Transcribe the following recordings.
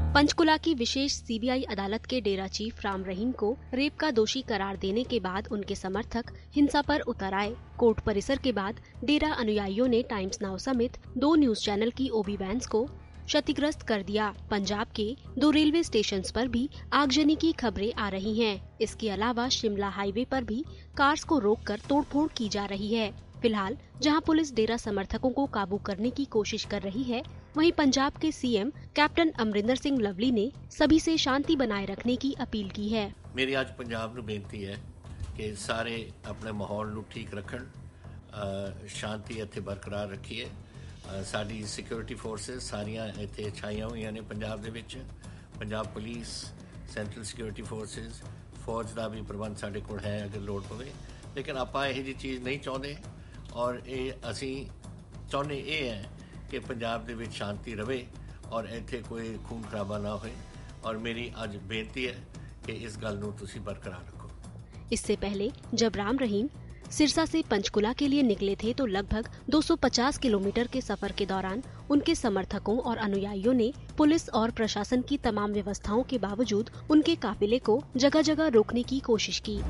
पंचकुला की विशेष सीबीआई अदालत के डेरा चीफ राम रहीम को रेप का दोषी करार देने के बाद उनके समर्थक हिंसा पर उतर आए। कोर्ट परिसर के बाद डेरा अनुयायियों ने टाइम्स नाउ समेत 2 न्यूज चैनल की ओबी वैन्स को क्षतिग्रस्त कर दिया। पंजाब के 2 रेलवे स्टेशन पर भी आगजनी की खबरें आ रही हैं। इसके अलावा शिमला हाईवे पर भी कार्स को रोककर तोड़फोड़ की जा रही है। फिलहाल जहां पुलिस डेरा समर्थकों को काबू करने की कोशिश कर रही है, वहीं पंजाब के सीएम कैप्टन अमरिंदर सिंह लवली ने सभी से शांति बनाए रखने की अपील की है। मेरी आज पंजाब ਨੂੰ ਬੇਨਤੀ ਹੈ ਕਿ ਸਾਰੇ ਆਪਣੇ ਮਾਹੌਲ ਨੂੰ ਠੀਕ ਰੱਖਣ, ਸ਼ਾਂਤੀ ਇੱਥੇ ਬਰਕਰਾਰ ਰੱਖੀਏ। ਸਾਡੀ ਸਿਕਿਉਰਿਟੀ ਫੋਰਸਸ ਸਾਰੀਆਂ ਇੱਥੇ ਛਾਈਆਂ ਹੋਈਆਂ ਨੇ ਪੰਜਾਬ ਦੇ ਵਿੱਚ। Punjab police, central security forces, ਫੌਜ ਦਾ ਵੀ ਪ੍ਰਬੰਧ ਸਾਡੇ ਕੋਲ ਹੈ ਅਗਰ ਲੋੜ ਪਵੇ। ਲੇਕਿਨ ਆਪਾਂ ਇਹ ਜੀ ਚੀਜ਼ ਨਹੀਂ ਚਾਹੁੰਦੇ ਔਰ ਇਹ ਅਸੀਂ ਚਾਹੁੰਦੇ ਇਹ ਹੈ कि पंजाब दे विच शांति रहे और इत्थे कोई खून खराबा ना होए और मेरी आज बेनती है कि इस गल नूं तुसीं बरकरार रखो। इससे पहले जब राम रहीम सिरसा से पंचकुला के लिए निकले थे तो लगभग 250 किलोमीटर के सफर के दौरान उनके समर्थकों और अनुयायियों ने पुलिस और प्रशासन की तमाम व्यवस्थाओं के बावजूद उनके काफिले को जगह जगह रोकने की कोशिश की।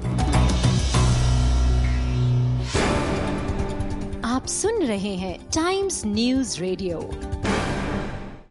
आप सुन रहे हैं टाइम्स न्यूज रेडियो।